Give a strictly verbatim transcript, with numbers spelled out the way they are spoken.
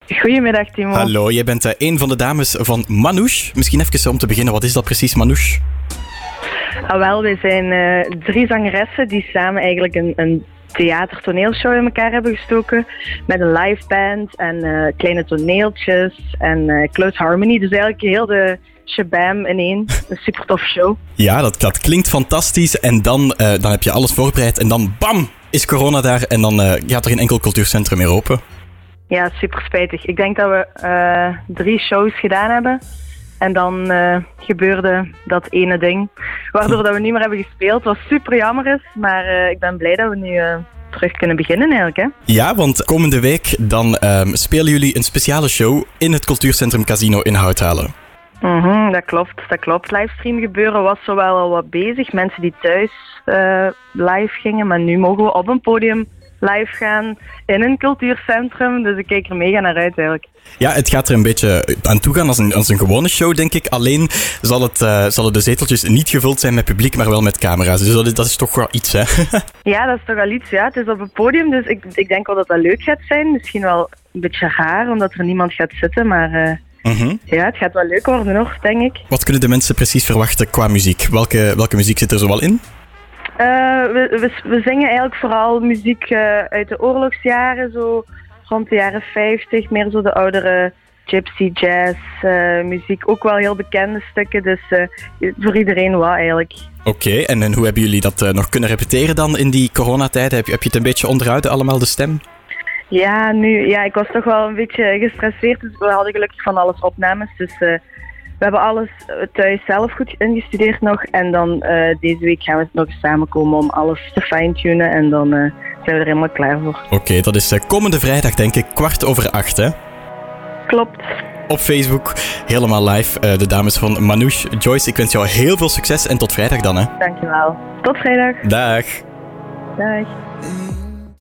Goedemiddag, Timo. Hallo, jij bent uh, een van de dames van Manouche. Misschien even om te beginnen, wat is dat precies, Manouche? Ah, wel, wij zijn uh, drie zangeressen die samen eigenlijk een, een theater-toneelshow in elkaar hebben gestoken. Met een live band en uh, kleine toneeltjes en uh, close harmony. Dus eigenlijk heel de shabam in één. Een super tof show. Ja, dat, dat klinkt fantastisch. En dan, uh, dan heb je alles voorbereid en dan bam, is corona daar en dan uh, gaat er geen enkel cultuurcentrum meer open. Ja, super spijtig. Ik denk dat we uh, drie shows gedaan hebben. En dan uh, gebeurde dat ene ding. Waardoor dat we niet meer hebben gespeeld. Wat super jammer is. Maar uh, ik ben blij dat we nu uh, terug kunnen beginnen eigenlijk. Hè? Ja, want komende week dan um, spelen jullie een speciale show in het Cultuurcentrum Casino in Houthalen. Mm-hmm, dat klopt, dat klopt. Livestream gebeuren was zo wel al wat bezig. Mensen die thuis uh, live gingen. Maar nu mogen we op een podium live gaan in een cultuurcentrum. Dus ik kijk er mega naar uit eigenlijk. Ja, het gaat er een beetje aan toe gaan als een, als een gewone show, denk ik. Alleen zal het, uh, zullen de zeteltjes niet gevuld zijn met publiek, maar wel met camera's. Dus dat is, dat is toch wel iets, hè? Ja, dat is toch wel iets, ja. Het is op een podium, dus ik, ik denk wel dat dat leuk gaat zijn. Misschien wel een beetje raar, omdat er niemand gaat zitten, maar uh, mm-hmm. ja, het gaat wel leuk worden nog, denk ik. Wat kunnen de mensen precies verwachten qua muziek? Welke, welke muziek zit er zoal in? Uh, we, we, we zingen eigenlijk vooral muziek uh, uit de oorlogsjaren, zo rond de jaren vijftig, meer zo de oudere gypsy jazz uh, muziek, ook wel heel bekende stukken, dus uh, voor iedereen wat eigenlijk. Oké, okay, en, en hoe hebben jullie dat uh, nog kunnen repeteren dan in die coronatijd? Heb je, heb je het een beetje onderhouden, allemaal de stem? Ja, nu, ja, ik was toch wel een beetje gestresseerd, dus we hadden gelukkig van alles opnames, dus uh, we hebben alles thuis zelf goed ingestudeerd nog en dan uh, deze week gaan we nog samenkomen om alles te fine-tunen en dan uh, zijn we er helemaal klaar voor. Oké, okay, dat is uh, komende vrijdag denk ik, kwart over acht, hè? Klopt. Op Facebook, helemaal live, uh, de dames van Manouche. Joyce, ik wens jou heel veel succes en tot vrijdag dan, hè? Dankjewel. Tot vrijdag. Dag. Dag.